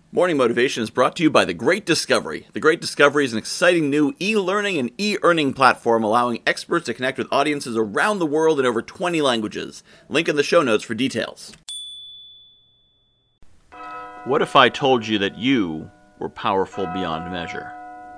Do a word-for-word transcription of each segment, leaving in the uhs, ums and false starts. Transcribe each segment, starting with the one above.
Morning Motivation is brought to you by The Great Discovery. The Great Discovery is an exciting new e-learning and e-earning platform allowing experts to connect with audiences around the world in over twenty languages. Link in the show notes for details. What if I told you that you were powerful beyond measure?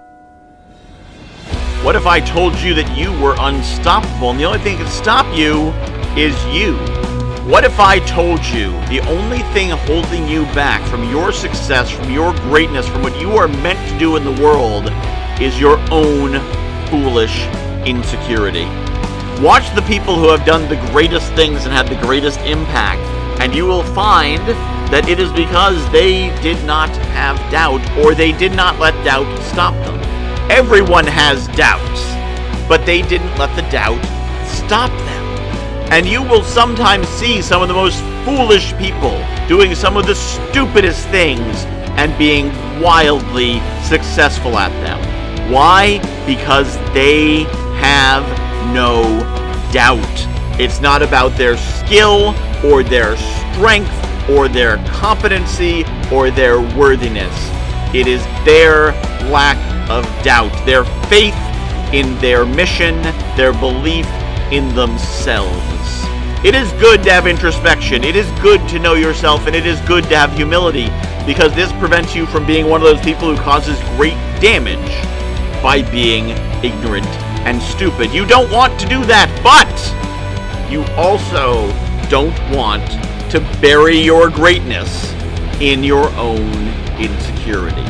What if I told you that you were unstoppable and the only thing that can stop you is you? What if I told you the only thing holding you back from your success, from your greatness, from what you are meant to do in the world is your own foolish insecurity? Watch the people who have done the greatest things and had the greatest impact, and you will find that it is because they did not have doubt, or they did not let doubt stop them. Everyone has doubts, but they didn't let the doubt stop them. And you will sometimes see some of the most foolish people doing some of the stupidest things and being wildly successful at them. Why? Because they have no doubt. It's not about their skill or their strength or their competency or their worthiness. It is their lack of doubt, their faith in their mission, their belief in themselves. It is good to have introspection. It is good to know yourself, and it is good to have humility, because this prevents you from being one of those people who causes great damage by being ignorant and stupid. You don't want to do that, but you also don't want to bury your greatness in your own insecurity.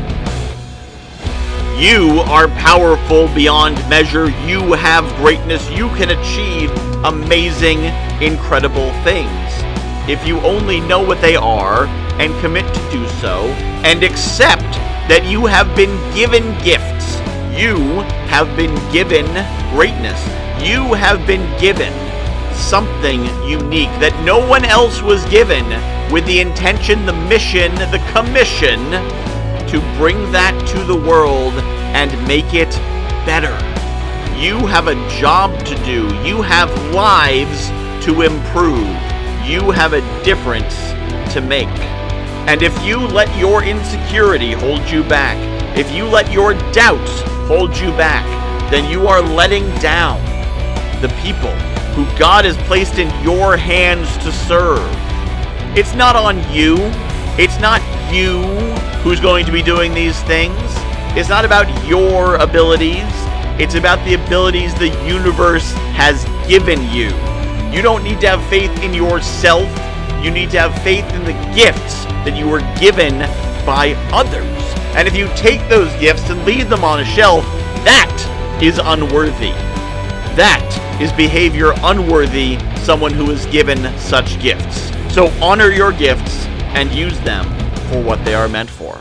You are powerful beyond measure. You have greatness. You can achieve amazing, incredible things. If you only know what they are and commit to do so and accept that you have been given gifts. You have been given greatness. You have been given something unique that no one else was given, with the intention, the mission, the commission to bring that to the world and make it better. You have a job to do. You have lives to improve. You have a difference to make. And if you let your insecurity hold you back, if you let your doubts hold you back, then you are letting down the people who God has placed in your hands to serve. It's not on you. It's not you who's going to be doing these things. It's not about your abilities. It's about the abilities the universe has given you. You don't need to have faith in yourself. You need to have faith in the gifts that you were given by others. And if you take those gifts and leave them on a shelf, that is unworthy. That is behavior unworthy someone who is given such gifts. So honor your gifts and use them for what they are meant for.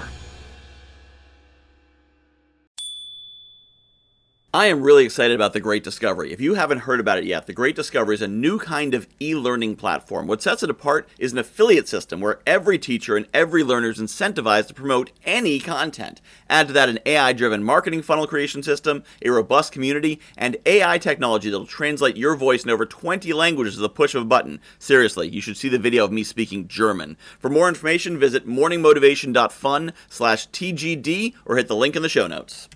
I am really excited about The Great Discovery. If you haven't heard about it yet, The Great Discovery is a new kind of e-learning platform. What sets it apart is an affiliate system where every teacher and every learner is incentivized to promote any content. Add to that an A I-driven marketing funnel creation system, a robust community, and A I technology that will translate your voice in over twenty languages with the push of a button. Seriously, you should see the video of me speaking German. For more information, visit morningmotivation.fun slash TGD or hit the link in the show notes.